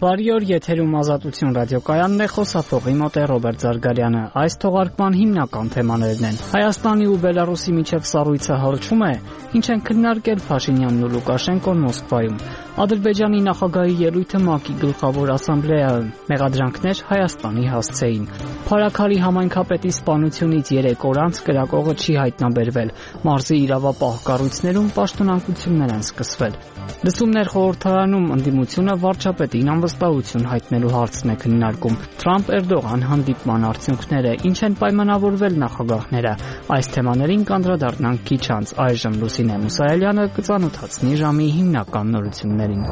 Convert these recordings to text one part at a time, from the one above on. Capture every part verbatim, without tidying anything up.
Բարի օր, եթերում Ազատություն ռադիոկայանն է, խոսափողի մոտ է Ռոբերտ Զարգարյանը։ Այս թողարկման հիմնական թեմաներն են. Հայաստանի ու Բելարուսի միջև սառույցը հալչում է, ինչ են քննարկել Փաշինյանն ու Լուկաշենկոն Մոսկվայում, Ադրբեջանի նախագահի ելույթը ՄԱԿ-ի գլխավոր ասամբլեայում, մեղադրանքներ Հայաստանի հասցեին։ Փարաքարի համայնքապետի սպանությունից երեք օր անց կրակողը չի հայտնաբերվել, մարզի իրավապահ կառույցներում պաշտոնանկություններ են սկսվել։ Լսումներ խորհրդարանում ընդդիմությունը վարչապետին անվստահություն հայտնելու հարցն է քննարկում։ Թրամփ-Էրդողան հանդիպման արդյունքները, ինչ են պայմանավորվել նախագահները։ Այս թեմաներին կանդրադառնանք քիչ անց։ Այժմ Լուսինե Մուսայելյանը կծանոթացնի ժամի հիմնական նորություններին։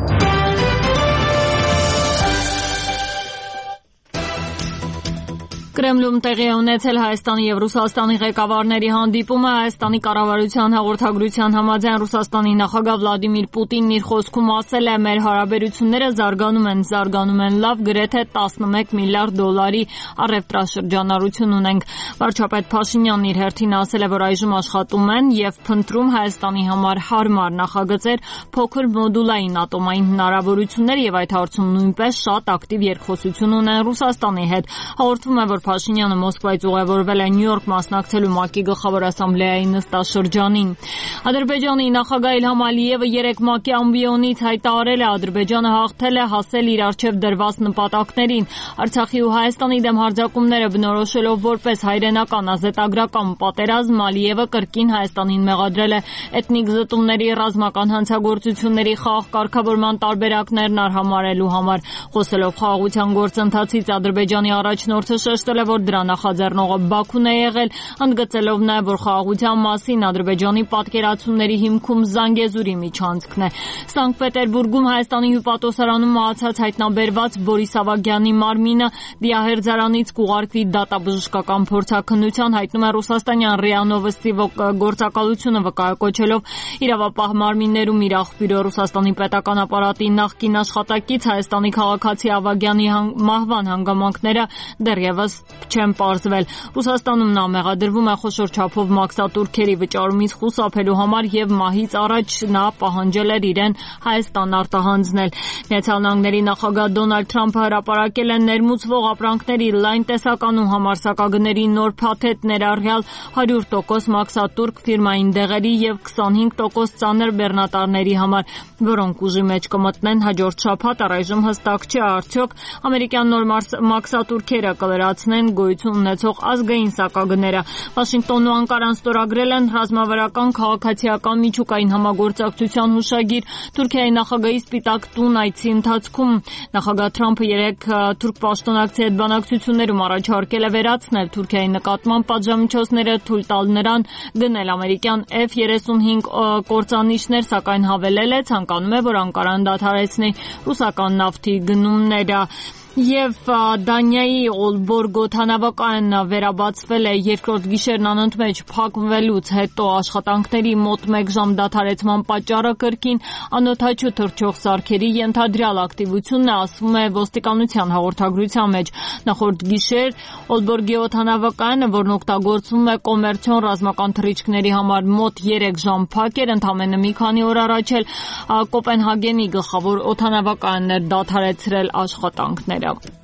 Կրեմլում տեղի է ունեցել Հայաստանի և Ռուսաստանի ղեկավարների հանդիպումը։ Հայաստանի կառավարության հաղորդագրության համաձայն Ռուսաստանի նախագահ Վլադիմիր Պուտինն իր խոսքում ասել է. «Մեր հարաբերությունները զարգանում են, զարգանում են լավ, գրեթե տասնմեկ միլիարդ դոլարի առևտրաշրջանառություն ունենք»։ Վարչապետ Փաշինյանն իր հերթին ասել է, որ այժմ աշխատում են և փնտրում Հայաստանի համար հարմար նախագծեր, փոքր մոդուլային ատոմային հնարավորություններ և այդ հարցում նույնպես շատ ակտիվ երկխոսություն ունեն Ռուսաստանի հետ։ Հաղորդվում է, որ Փաշինյանը Մոսկվայից ուղևորվել է Նյու Յորք մասնակցելու ՄԱԿ-ի գլխավոր ասամբլեայի նստաշրջանին։ Ադրբեջանի նախագահ Իլհամ Ալիևը երեկ ՄԱԿ-ի ամբիոնից հայտարարել է, Ադրբեջանը հաղթել է հասել իր առջև դրված նպատակներին։ Արցախի ու Հայաստանի դեմ հարձակումները բնորոշելով որպես հայրենական ազատագրական պատերազմ, Ալիևը կրկին Հայաստանին մեղադրել է էթնիկ զտումների, ռազմական հանցագործությունների, խաղաղ կարգավորման տարբերակներն արհամարհելու համար։ Խոսելով խաղաղության գործընթացից, Ադրբեջանի առաջնորդը շեշտել է, որ դրա նախաձեռնողը Բաքուն է եղել, ընդգծելով նաև, որ խաղաղության մասին Ադրբեջանի պատկերացումների հիմքում Զանգեզուրի միջանցքն է։ Սանկտ Պետերբուրգում Հայաստանի հյուպատոսարանում մահացած հայտնաբերված Բորիս Ավագյանի մարմինը դիահերձարանից կուղարկվի դատաբժշկական փորձաքննության, հայտնում է ռուսաստանյան ՌԻԱ Նովոստի գործակալությունը, վկայակոչելով իրավապահ մարմիններում իր աղբյուրը Ռուսաստանի պետական ապարատի նախկին աշխատակից Հայաստանի քաղաքացի Ավագյանի մահվան հանգամանքները դեռևս չեն պարզվել։ Ռուսաստանում նա մեղադրվում է խոշոր չափով մաքսատուրքերի վճարումից խուսափելու համար և մահից առաջ նա պահանջել էր իրեն Հայաստան արտահանձնել։ Միացյալ Նահանգների նախագահ Դոնալդ Թրամփը հրապարակել է ներմուծվող ապրանքների լայն տեսական ու համարձակագների նոր փաթեթ, ներառյալ հարյուր տոկոս մաքսատուրք ֆիրմային դեղերի և քսանհինգ տոկոս ծանր բեռնատարների համար, որոնք ուժի մեջ կմտնեն հաջորդ շաբաթ։ Առայժմ հստակ չէ, արդյոք ամերիկյան նոր մաքսատուրքերը կլրացնեն գոյություն ունեցող ազգային սակագները։ Վաշինգտոնն ու Անկարան ստորագրել են ռազմավարական, քաղաքացիական, միջուկային համագործակցության հուշագիր Թուրքիայի նախագահի Սպիտակ տուն այցի ընթացքում։ Նախագահ Թրամփը երեկ թուրք պաշտոնակցի հետ բանակցություններում առաջարկել է վերացնել Թուրքիայի նկատմամբ պատժամիջոցները, թույլ տալ նրան գնել ամերիկյան Էֆ երեսունհինգ կործանիչներ, սակայն հավելել է, ցանկանում է, որ Անկարան դադարեցնի ռուսական նավթի գնումները։ Եվ Դանիայի Օլբորգ օդանավակայանը վերաբացվել է երկրորդ գիշերն անընդմեջ փակվելուց հետո։ Աշխատանքների մոտ մեկ ժամ դադարեցման պատճառը կրկին անօդաչու թռչող սարքերի ենթադրյալ ակտիվությունն է, ասվում է ոստիկանության հաղորդագրության մեջ։ Նախորդ գիշեր Օլբորգի օդանավակայանը, որն օգտագործվում է կոմերցիոն ռազմական թռիչքների համար, մոտ երեք ժամ փակ էր, ընդամենը մի քանի օր առաջ էլ Կոպենհագենի գլխավոր օդանավակայանն էր դադարեցրել աշխատանքները։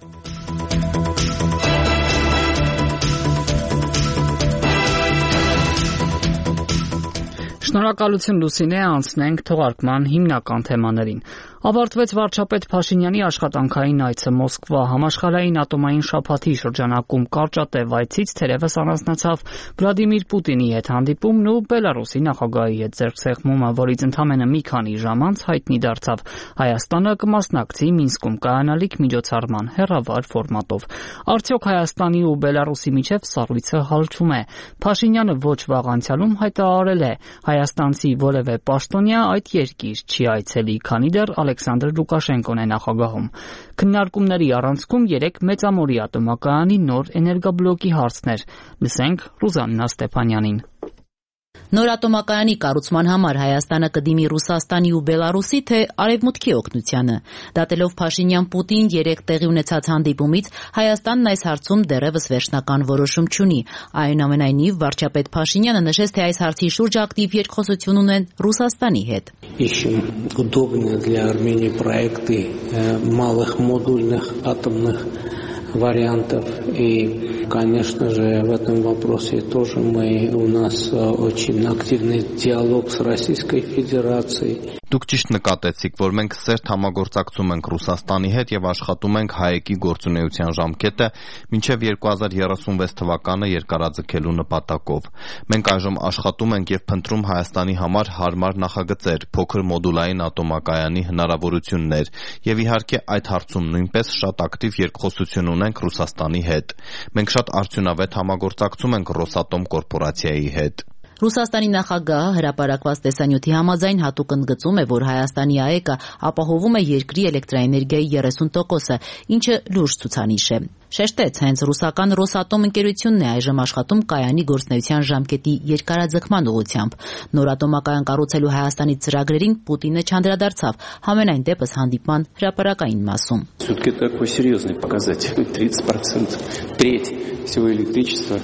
Շնորհակալություն Լուսինե, անցնենք թողարկման հիմնական թեմաներին։ Ավարտվեց վարչապետ Փաշինյանի աշխատանքային այցը Մոսկվա։ Համաշխարհային ատոմային շաբաթի շրջանակում կարճատև այցից թերևս առանձնացավ Վլադիմիր Պուտինի հետ հանդիպումն ու Բելարուսի նախագահի հետ ձեռքսեղմումը, որից ընդամենը մի քանի ժամ անց հայտնի դարձավ Հայաստանը կմասնակցի Մինսկում կայանալիք միջոցառման հեռավար ֆորմատով։ Արդյոք Հայաստանի ու Բելարուսի միջև սառույցը հալչում է։ Փաշինյանը ոչ վաղ անցյալում հայտարարել է, հայաստանցի որևէ պաշտոնյա այդ երկիր չի այցելի, քանի դեռ Ալեքսանդր Լուկաշենկոն է նախագահում։ Քննարկումների առանցքում երեք մեծամորի ատոմակայանի նոր էներգաբլոկի հարցներ։ Լսենք Ռուզաննա Ստեփանյանին։ Նոր ատոմակայանի կառուցման համար Հայաստանը կդիմի Ռուսաստանի ու Բելարուսի, թե Արևմուտքի օգնությանը։ Դատելով Փաշինյան-Պուտին երեկ տեղի ունեցած հանդիպումից, Հայաստանն այս հարցում դեռևս վերջնական որոշում չունի։ Այնուամենայնիվ, վարչապետ Փաշինյանը նշեց, թե այս հարցի շուրջ ակտիվ երկխոսություն ունեն Ռուսաստանի հետ։ Ищем удобные для Армении проекты малых модульных атомных вариантов. И, конечно же, в этом вопросе тоже мы, у нас очень активный диалог с Российской Федерацией. Դուք ճիշտ նկատեցիք, որ մենք սերտ համագործակցում ենք Ռուսաստանի հետ եւ աշխատում ենք հայեկի գործունեության ժամկետը մինչեւ երկու հազար երեսունվեց թվականը երկարաձգելու նպատակով։ Մենք այժմ աշխատում ենք եւ փնտրում Հայաստանի համար հարմար նախագծեր, փոքր մոդուլային ատոմակայանի հնարավորություններ եւ իհարկե այդ հարցում նույնպես շատ ակտիվ երկխոսություն ունենք Ռուսաստանի հետ։ Մենք շատ արդյունավետ համագործակցում ենք Ռոսատոմ կորպորացիայի հետ։ Ռուսաստանի նախագահը հրապարակված տեսանյութի համաձայն հատուկ ընդգծում է, որ Հայաստանի ԱԷԿ-ը ապահովում է երկրի էլեկտրաէներգիայի երեսուն տոկոսը, ինչը լուրջ ցուցանիշ է։ Շեշտեց, հենց ռուսական Ռոսատոմ ընկերությունն է այժմ աշխատում կայանի գործունեության ժամկետի երկարաձգման ուղղությամբ։ Նոր ատոմակայան կառուցելու Հայաստանի ծրագրերին Պուտինը չանդրադարձավ, համենայն դեպս հանդիպման հրապարակային մասում։ Все-таки такой серьезный показатель. тридцать процентов, треть всего электричества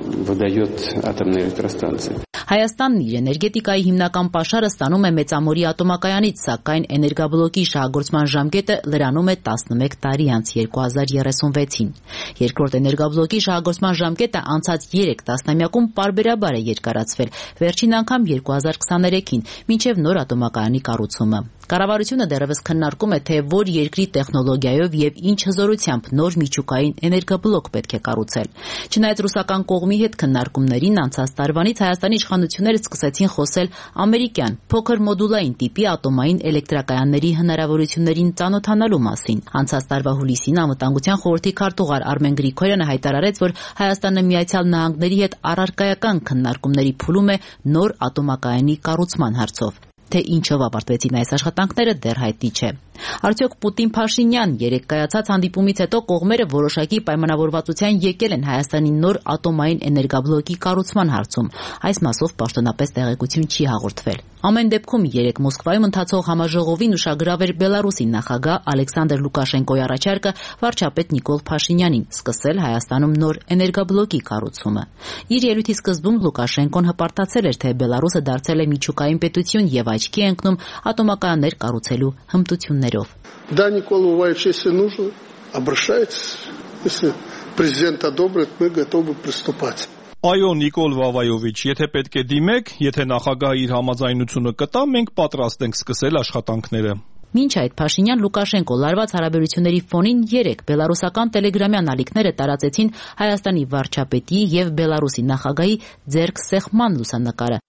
выдает атомная электростанция. Հայաստանն իր էներգետիկայի հիմնական պաշարը ստանում է Մեծամորի ատոմակայանից, սակայն էներգաբլոկի շահագործման ժամկետը լրանում է տասնմեկ տարի անց երկու հազար երեսունվեցին։ Երկրորդ էներգաբլոկի շահագործման ժամկետը անցած երեք տասնամյակում պարբերաբար է երկարացվել, վերջին անգամ երկու հազար քսաներեքին, մինչև նոր ատոմակայանի կառուցումը։ Կառավարությունը դեռևս քննարկում է, թե որ երկրի տեխնոլոգիայով եւ ինչ հզորությամբ նոր միջուկային էներգաբլոկ պետք է կառուցել։ Չնայած ռուսական կողմի հետ քննարկումներին անցած տարվանից Հայաստանի իշխանությունները սկսեցին խոսել ամերիկյան փոքր մոդուլային տիպի ատոմային էլեկտրակայանների հնարավորություններին ծանոթանալու մասին։ Անցած տարվա հուլիսին Անվտանգության խորհրդի քարտուղար Արմեն Գրիգորյանը հայտարարեց, որ Հայաստանը Միացյալ Նահանգների հետ առարկայական քննարկումների փուլում է նոր ատոմակայանի կառուցման հարցով։ Թե ինչով ապարտվեցին այս աշխատանքները դեռ հայտնի չէ։ Արդյոք Պուտին-Փաշինյան երեկ կայացած հանդիպումից հետո կողմերը որոշակի պայմանավորվածության եկել են Հայաստանի նոր ատոմային էներգաբլոկի կառուցման հարցում։ Այս մասով պաշտոնապես տեղեկություն չի հաղորդվել։ Ամեն դեպքում երեկ Մոսկվայում ընթացող համաժողովին ուշագրավ էր Բելարուսի նախագահ Ալեքսանդր Լուկաշենկոյի առաջարկը վարչապետ Նիկոլ Փաշինյանին սկսել Հայաստանում նոր էներգաբլոկի կառուցումը։ Իր ելույթի սկզբում Լուկաշենկոն հպարտացել էր, թե Բելարուսը դարձել է միջուկային պետություն եւ աչքի է ընկնում ատոմակայաններ կառուցելու հմտություններով։ Да, Никола Уваевич, если нужно, обращайтесь. Если президент одобрит, мы готовы приступать. Այո, Նիկոլ Վավայովիչ, եթե պետք է դիմեք, եթե նախագահը իր համաձայնությունը կտա, մենք պատրաստ ենք սկսել աշխատանքները։ Մինչ այդ Փաշինյան-Լուկաշենկո լարված հարաբերությունների ֆոնին երեկ բելարուսական տելեգրամյան ալիքները տարածեցին Հայաստանի վարչապետի եւ Բելարուսի նախագահի ձեռք սեղման լուսանկարը։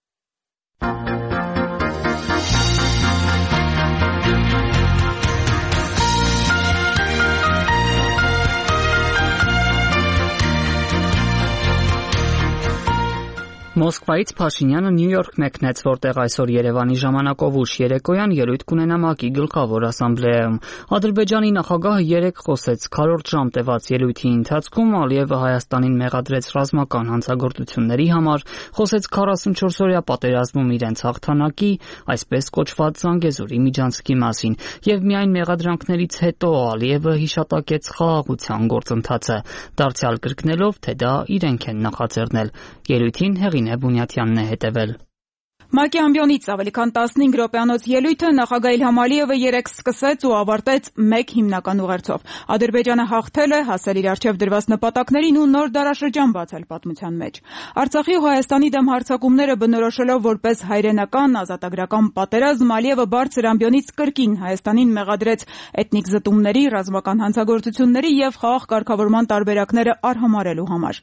Մոսկվայից Փաշինյանը Նյու Յորք մեկնեց, որտեղ այսօր Երևանի ժամանակով ուշ երեկոյան ելույթ կունենա ՄԱԿ-ի գլխավոր ասամբլեայում։ Ադրբեջանի նախագահը երեկ խոսեց քառորդ ժամ տևած ելույթի ընթացքում Ալիևը Հայաստանին մեղադրեց ռազմական հանցագործությունների համար, խոսեց քառասունչորսօրյա պատերազմում իրենց հաղթանակի, այսպես կոչված Զանգեզուրի միջանցքի մասին, եւ միայն մեղադրանքներից հետո Ալիևը հիշատակեց խաղաղության գործընթացը, դարձյալ կրկնելով, թե դա իրենք են նախաձեռնել։ Ելույթին Հեղինե Բունյաթյանն է հետևել։ ՄԱԿ-ի ամբիոնից ավելի քան տասնհինգ րոպեանոց ելույթը նախագահ Իլհամ Ալիևը երեկ սկսեց ու ավարտեց մեկ հիմնական ուղերձով։ Ադրբեջանը հաղթել է, հասել իր առջև դրված նպատակներին ու նոր դարաշրջան բացել պատմության մեջ։ Արցախի ու Հայաստանի դեմ հարձակումները բնորոշելով որպես հայրենական ազատագրական պատերազմ, Ալիևը բարձր ամբիոնից կրկին Հայաստանին մեղադրեց էթնիկ զտումների, ռազմական հանցագործությունների եւ խաղաղ կարգավորման տարբերակները արհամարելու համար։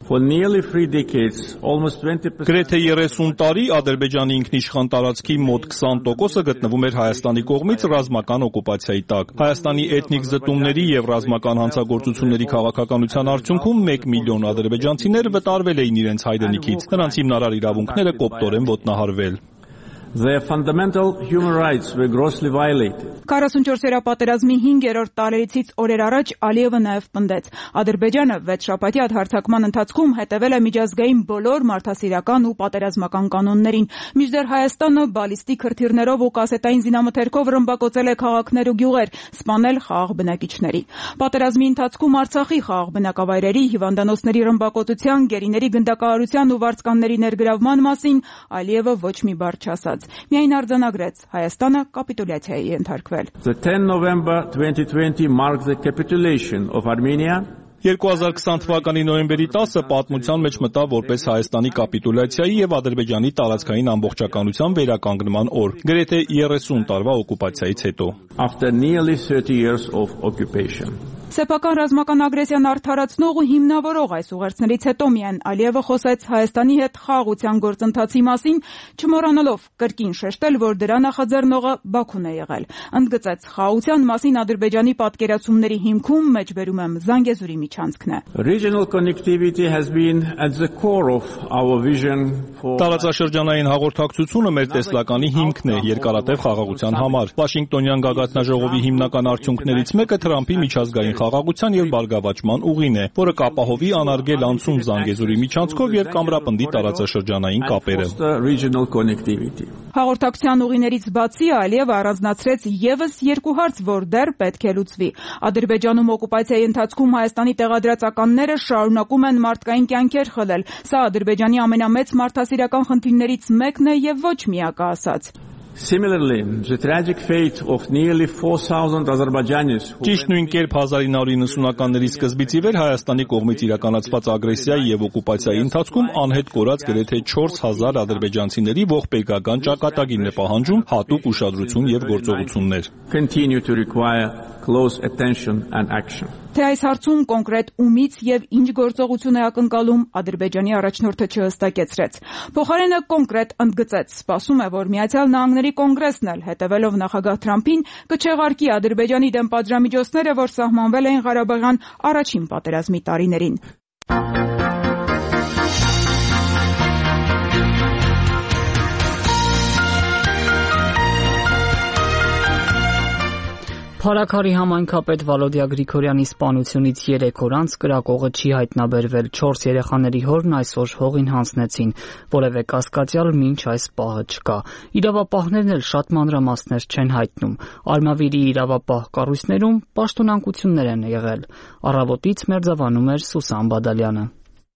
Գրեթե երեսուն տարի Ադրբեջանի ինքնիշխան տարածքի մոտ քսան տոկոսը գտնվում էր Հայաստանի կողմից ռազմական օկուպացիայի տակ։ Հայաստանի էթնիկ զտումների եւ ռազմական հանցագործությունների քաղաքականության արդյունքում մեկ միլիոն ադրբեջանցիներ վտարվել էին իրենց հայրենիքից, նրանց հիմնարար իրավունքները կոպտորեն ոտնահարվել։ Their fundamental human rights were grossly violated. քառասունչորսերորդ պատերազմի հինգերորդ տարելիցից օրեր առաջ Ալիևը նաև պնդեց. Ադրբեջանը վեց շաբաթյա հարձակման ընթացքում հետևել է միջազգային բոլոր մարդասիրական ու պատերազմական կանոններին, մինչդեռ Հայաստանը բալիստիկ հրթիռներով ու կասետային զինամթերքով ռմբակոծել է քաղաքներ ու գյուղեր, սպանել խաղաղ բնակիչների։ Պատերազմի ընթացքում Արցախի խաղաղ բնակավայրերի, հիվանդանոցների ռմբակոծության, գերիների գնդակահարության ու վարձկանների ներգրավման մասին Ալիևը ոչ մի բառ չասաց։ Միայն արձանագրեց. Հայաստանը կապիտուլյացիայի է ենթարկվել։ The tenth of November twenty twenty marked the capitulation of Armenia. երկու հազար քսան թվականի նոյեմբերի տասը պատմության մեջ մտավ որպես Հայաստանի կապիտուլյացիայի եւ Ադրբեջանի տարածքային ամբողջականության վերականգնման օր, գրեթե երեսուն տարվա օկուպացիայից հետո։ After nearly thirty years of occupation. Սեփական ռազմական ագրեսիան արդարացնող ու հիմնավորող այս ուղերձներից հետո միայն Ալիևը խոսեց Հայաստանի հետ խաղաղության գործընթացի մասին, չմոռանալով կրկին շեշտել, որ դրա նախաձեռնողը Բաքուն է եղել։ Ընդգծեց խաղաղության մասին Ադրբեջանի պատկերացումների հիմքում մեջբերում եմ Զանգեզուրի միջանցքն է։ Regional connectivity has been at the core of our vision for Տարածաշրջանային հաղորդակցությունը մեր տեսլականի հիմքն է երկարատև խաղաղության համար։ Վաշինգտոնյան գագաթնաժողովի հիմնական արդյունքներից մեկը Թրամփի միջազգային խաղաղության եւ բարգավաճման ուղին է, որը կապահովի անարգել անցում Զանգեզուրի միջանցքով եւ կամրապնդի տարածաշրջանային կապերը։ Հաղորդակցության ուղիներից բացի Ալիևը առանձնացրեց եւս երկու հարց, որ դեռ պետք է լուծվի։ Ադրբեջանում օկուպացիայի ընթացքում Հայաստանի տեղադրածականները շարունակում են մարդկային կյանքեր խլել։ Սա Ադրբեջանի ամենամեծ մարդասիրական խնդիրներից մեկն է եւ ոչ միակը ասաց։ Similarly, the tragic fate of nearly four thousand Azerbaijanis. Ճիշտ նույն կերպ հազար ինը հարյուր իննսունականների սկզբից ի վեր Հայաստանի կողմից իրականացված ագրեսիայի եւ օկուպացիայի ընթացքում անհետ կորած գրեթե չորս հազար ադրբեջանցիների ողբերգական ճակատագիրն է պահանջում հատուկ ուշադրություն եւ գործողություններ։ Continue to require close attention and action. Թե այս հարցում կոնկրետ ումից եւ ինչ գործողություն է ակնկալում, Ադրբեջանի առաջնորդը չհստակեցրեց։ Փոխարենը կոնկրետ ընդգծեց. սպասում է, որ Միացյալ Նահանգների կոնգրեսն էլ հետևելով նախագահ Թրամփին կչեղարկի Ադրբեջանի դեմ պատժամիջոցները, որ սահմանվել էին Ղարաբաղյան առաջին պատերազմի տարիներին։ Փարաքարի համայնքապետ Վալոդիա Գրիգորյանի սպանությունից երեք օր անց կրակողը չի հայտնաբերվել։ Չորս երեխաների հորն այսօր հողին հանձնեցին, որևէ կասկածյալ մինչ այս պահը չկա։ Իրավապահներն էլ շատ մանրամասներ չեն հայտնում։ Արմավիրի իրավապահ կառույցներում պաշտոնանկություններ են եղել։ Առավոտից մերձավանում էր Սուսան Բադալյանը։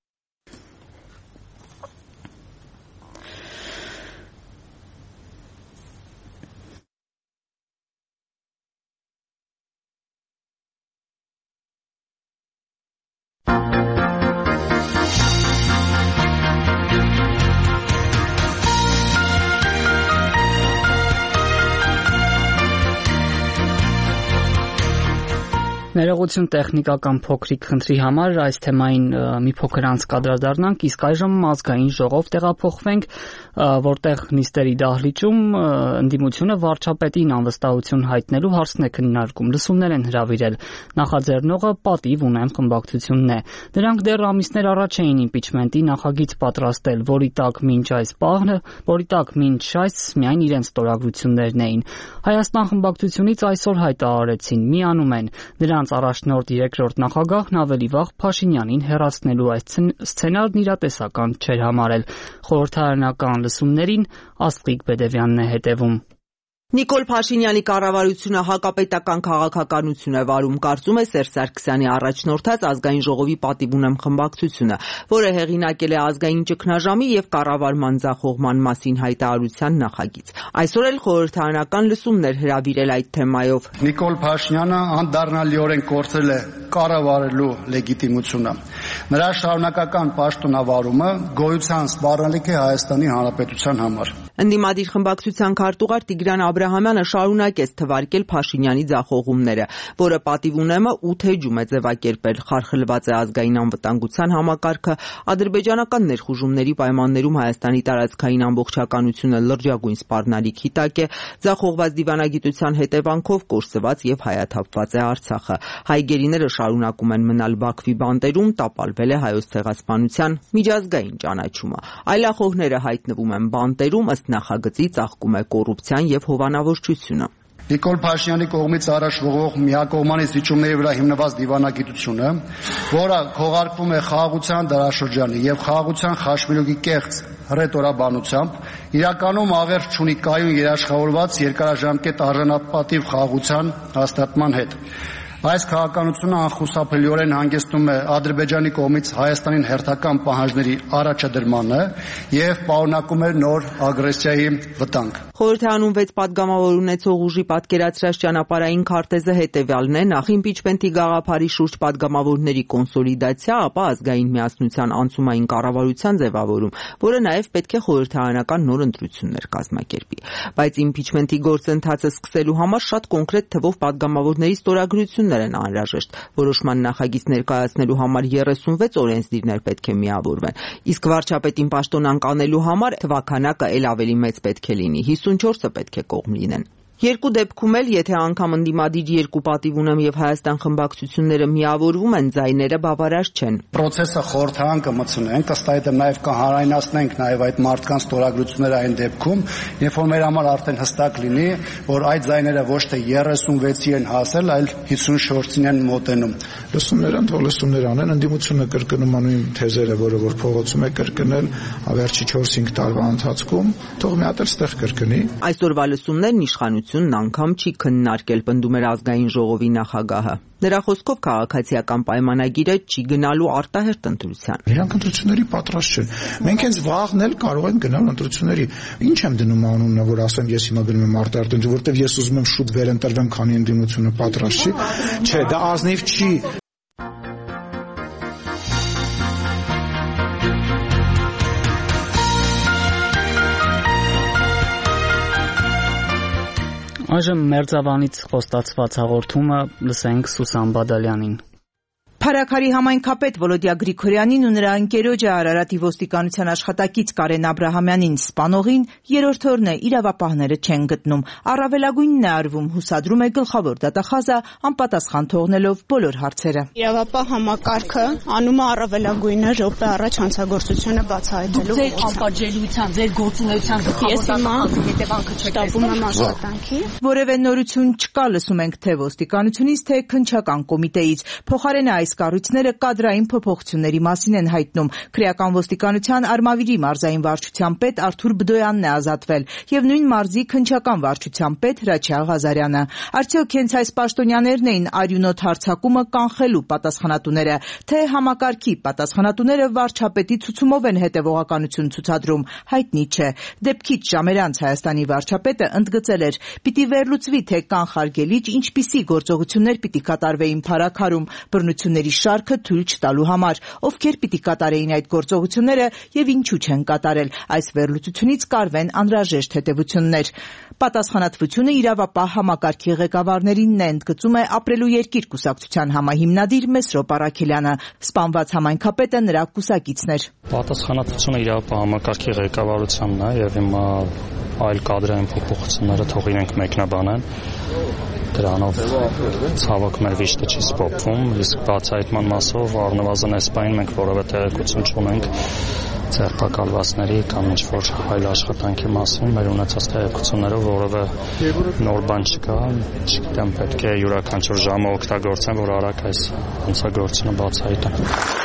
Ներողություն տեխնիկական փոքրիկ խնդրի համար այս թեմային մի փոքր անց կադրադառնանք, իսկ այժմ ազգային ժողով տեղափոխվենք, որտեղ նիստերի դահլիճում ընդդիմությունը վարչապետին անվստահություն հայտնելու հարցն է քննարկում։ Լսումներ են հրավիրել։ Նախաձեռնողը պատիվ ունեմ խմբակցությունն է։ Նրանք դեռ ամիսներ առաջ էին իմպիչմենտի նախագիծ պատրաստել, որի տակ մինչ այս պահը, որի տակ մինչ այս միայն իրենց ստորագրություններն էին։ Հայաստան խմբակցությունից այսօր հայտարարեցին, միանում են նրանց առաջնորդ երկրորդ նախագահն ավելի վաղ Փաշինյանին հեռացնելու այս սցենարն իրատեսական չէր համարել։ Խորհրդարանական լսումներին Աստղիկ Բեդևյանն է հետևում։ Նիկոլ Փաշինյանի կառավարությունը հակապետական քաղաքականություն է վարում, կարծում է Սերժ Սարգսյանի առաջնորդած ազգային ժողովի պատիվ ունեմ խմբակցությունը, որը հեղինակել է ազգային ճգնաժամի եւ կառավարման ձախողման մասին հայտարարության նախագիծ։ Այսօր էլ խորհրդարանական լսումներ հրավիրել այդ թեմայով։ Նիկոլ Փաշինյանը անդառնալիորեն կորցրել է կառավարելու լեգիտիմությունը։ Նրա շարունակական պաշտոնավարումը գոյության սպառնալիք է Հայաստանի Հանրապետության համար։ Ընդդիմադիր խմբակցության քարտուղար Տիգրան Աբրահամյանը շարունակեց թվարկել Փաշինյանի ձախողումները, որը պատիվ ունեմը ութ էջում է ձևակերպել, խարխլված է ազգային անվտանգության համակարգը, ադրբեջանական ներխուժումների պայմաններում Հայաստանի տարածքային ամբողջականությունը լրջագույն սպառնալիքի տակ է, ձախողված դիվանագիտության հետևանքով կորսված եւ հայաթափված է Արցախը։ Հայ գերիները շարունակում են մնալ Բաքվի բանտերում, տապալվել է հայոց ցեղասպանության միջազգային ճանաչումը։ Այլախոհները հայտնվում են բանտերում, ըստ ըստ նախագծի ծաղկում է կոռուպցիան եւ հովանավորչությունը։ Նիկոլ Փաշինյանի կողմից առաջ ողող միակողմանի զիջումների վրա հիմնված դիվանագիտությունը, որը քողարկվում է խաղաղության դարաշրջանի եւ խաղաղության խաչմերուկի կեղծ ռետորաբանությամբ, իրականում աղերս չունի կայուն երաշխավորված երկարաժամկետ արժանապատիվ խաղաղության հաստատման հետ։ Այս քաղաքականությունը անխուսափելիորեն հանգեցնում է Ադրբեջանի կողմից Հայաստանին հերթական պահանջների առաջադրմանը եւ պարունակում է նոր ագրեսիայի վտանգ։ Խորհրդարանում վեց պատգամավոր ունեցող ուժի պատկերացրած ճանապարհային քարտեզը հետևյալն է՝ նախ իմպիչմենթի գաղափարի շուրջ պատգամավորների կոնսոլիդացիա, ապա ազգային միասնության անցումային կառավարության ձևավորում, որը նաեւ պետք է խորհրդարանական նոր ընտրություններ կազմակերպի։ Բայց իմպիչմենթի գործընթացը սկսելու համար շատ կոնկրետ թվով պատգամավորների ստորագրություն են անհրաժեշտ։ Որոշման նախագիծ ներկայացնելու համար երեսունվեց օրենսդիրներ պետք է միավորվեն, իսկ վարչապետին պաշտոն անկանելու համար թվաքանակը ել ավելի մեծ պետք է լինի, հիսունչորսը պետք է կողմ լինեն։ Երկու դեպքում էլ, եթե անգամ ընդդիմադիր երկու պատիվ ունեմ եւ Հայաստան խմբակցությունները միավորվում են, ձայները բավարար չեն։ Պրոցեսը խորհրդարան կմցնենք, ըստ այդմ նաեւ կհանրայնացնենք նաեւ այդ մարդկանց ստորագրությունները այն դեպքում, երբ որ մեր համար արդեն հստակ լինի, որ այդ ձայները ոչ թե երեսունվեցի են հասել, այլ հիսունչորսին են մոտենում։ Լսումներ ընդ որ լսումներ անեն, ընդդիմությունը կրկնում անույն թեզերը, որը որ փողոցում է կրկնել ավերջի չորս-հինգ տարվա ընթացքում, թող մի հատ էլ ստեղ կրկնի։ Այսօրվա լսումներն իշխանությունն անգամ չի քննարկել, պնդում էր ազգային ժողովի նախագահը։ Նրա խոսքով քաղաքացիական պայմանագիրը չի գնալու արտահերթ ընտրության։ Իրանք ընտրությունների պատրաստ չեն։ Մենք հենց վաղն էլ կարող ենք գնալ ընտրությունների։ Ինչ եմ դնում անունը, որ ասեմ ես հիմա գնում եմ արտահերթ ընտրություն, որովհետև ես ուզում եմ շուտ վերընտրվեմ, քանի ընդդիմությունը պատրաստ չի։ Չէ, դա ազնիվ չի։ Այժմ Մերձավանից խոստացված հաղորդումը լսենք Սուսան Բադալյանին։ Փարաքարի համայնքապետ Վոլոդիա Գրիգորյանին ու նրա ընկերոջը Արարատի ոստիկանության աշխատակից Կարեն Աբրահամյանին սպանողին երրորդ օրն է իրավապահները չեն գտնում։ Առավելագույնն է արվում, հուսադրում է գլխավոր դատախազը, անպատասխան թողնելով բոլոր հարցերը։ Իրավապահ համակարգը անում է առավելագույնը րոպե առաջ հանցագործությունը բացահայտելու։ Ձեր անպատժելիության, ձեր գործունեության գլխավոր հետևանքը չտապում եմ աշխատանքի։ Որևէ նորություն չկա, լսում ենք թե ոստիկանությունից, թե քննչական կոմիտեից։ Փոխարենը այս կառույցները կադրային փոփոխությունների մասին են հայտնում։ Քրեական ոստիկանության Արմավիրի մարզային վարչության պետ Արթուր Բդոյանն է ազատվել եւ նույն մարզի քննչական վարչության պետ Հրաչյա Ղազարյանը։ Արդյոք հենց այս պաշտոնյաներն էին արյունոտ հարձակումը կանխելու պատասխանատուները, թե համակարգի պատասխանատուները վարչապետի ցուցումով են հետևողականություն ցուցադրում, հայտնի չէ։ Դեպքից ժամեր անց Հայաստանի վարչապետը ընդգծել էր՝ պիտի վերլուծվի, թե կանխարգելիչ ինչպիսի գործողություններ պիտի կատարվեին Փարաքարում, բռնությունների շարքը թույլ չտալու համար, ովքեր պիտի կատարեին այդ գործողությունները եւ ինչու չեն կատարել։ Այս վերլուծությունից կարվեն անհրաժեշտ հետևություններ։ Պատասխանատվությունը իրավապահ համակարգի ղեկավարներինն է, ընդգծում է Ապրելու երկիր կուսակցության համահիմնադիր Մեսրոպ Առաքելյանը։ Սպանված համայնքապետը նրա կուսակիցն էր։ Պատասխանատվությունը իրավապահ համակարգի ղեկավարությանն է եւ հիմա այլ կադրային փոփոխությունները թող իրենք մեկնաբանեն։ Դրանով ցավոք մեր վիշտը չի սփոփվում, իսկ բացահայտման մասով առնվազն այս պայն մենք որևէ տեղեկություն չունենք ձերբակալվածների կամ ինչ-որ այլ աշխատանքի մասին, մեր ունեցած տեղեկություններով որևէ նոր բան չկա, չգիտեմ, պետք է յուրաքանչյուր ժամը օգտագործեն, որ արագ այս հանցագործությունը բացահայտեն։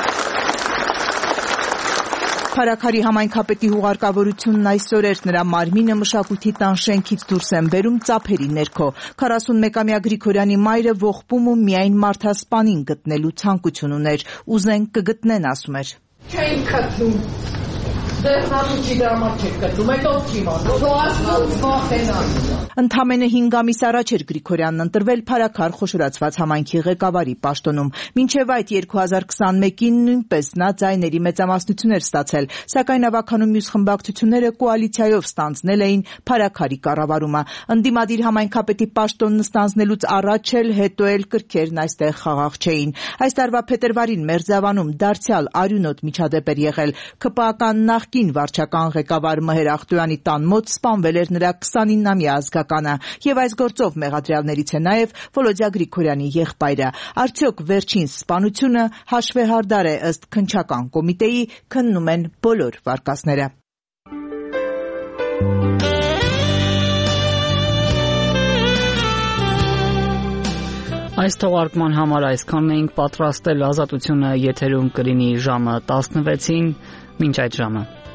Փարաքարի համայնքապետի հուղարկավորությունն այսօր էր, նրա մարմինը մշակույթի տան շենքից դուրս են բերում ծափերի ներքո։ քառասունմեկամյա Գրիգորյանի մայրը ողբում ու միայն մարդասպանին գտնելու ցանկություն ուներ։ Ուզեն կգտնեն, ասում էր։ Չէին գտնում։ Դեռնալու դրամա չեք գտնում, այդ ով չի մատնում։ Ոասնոց վախենան։ Ընդամենը հինգ ամիս առաջ էր Գրիգորյանն ընտրվել Փարաքար խոշորացված համայնքի ղեկավարի պաշտոնում։ Մինչև այդ երկու հազար քսանմեկին նույնպես նա ձայների մեծամասնություն էր ստացել, սակայն ավականու մյուս խմբակցությունները կոալիցիայով ստանձնել էին Փարաքարի կառավարումը։ Ընդդիմադիր համայնքապետի պաշտոնն ստանձնելուց առաջ էլ, հետո էլ կրքերն այստեղ խաղաղ չէին։ Այս տարվա փետրվարին Մերձավանում դարձյալ արյունոտ միջադեպ էր եղել։ ՔՊԱ-կան նախկին վարչական ղեկավար Մհեր Ախտոյանի տան մոտ սպանվել էր նրա քսանինամյա ազգականը, եւ այս գործով մեղադրյալներից է նաեւ Վոլոդիա Գրիգորյանի եղբայրը։ Արդյոք վերջին սպանությունը հաշվեհարդար է ըստ քննչական կոմիտեի, քննում են բոլոր վարկածները։ Այս թողարկման համար այսքանն էինք պատրաստել։ Ազատությունը եթերում կլինի ժամը տասնվեցին, մինչ այդ ժամը